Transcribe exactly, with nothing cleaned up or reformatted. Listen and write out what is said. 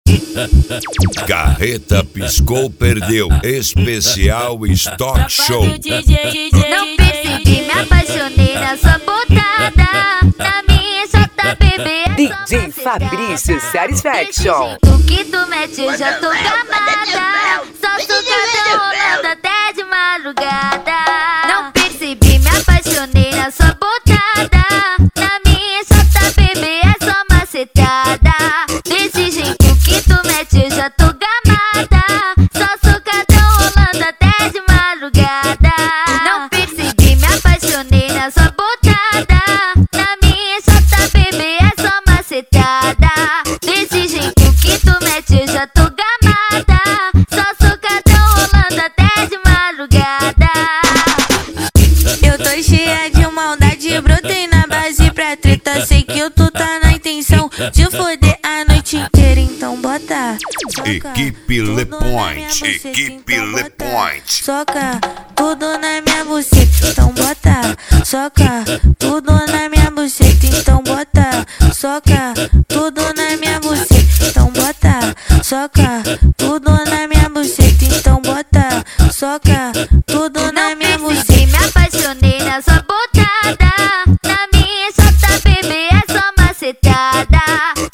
Carreta piscou, perdeu. Especial Stock Show. Não percebi, me apaixonei na sua botada. Na minha chata, bebê, é D J Fabrício Satisfaction. o que tu mete, eu já tô gamada. Só sugadão rolando até de madrugada. Não percebi, me apaixonei na sua botada. Na minha chata, bebê, é só macetada. Desse jeito que tu mete, eu já tô gamada. Só sugadão rolando até de madrugada. Não percebi, me apaixonei na sua botada. Na minha chata, bebê, é só macetada. Desse jeito que tu mete, eu já tô gamada. Só sugadão rolando até de madrugada. Eu tô cheia de maldade, brotei na base pra treta. Sei que tu tá na intenção de foder a noite inteira, então bota. Soca Equipe Le tudo na Point, minha buceta, Equipe então Le bota. Point. Soca tudo na minha buceta, então bota. Soca tudo na minha buceta, então bota. Soca tudo na minha buceta, então bota. Soca tudo na minha buceta, então bota. Soca tudo na minha buceta. Me apaixonei na sua botada. Na minha chata, bebê, é só macetada.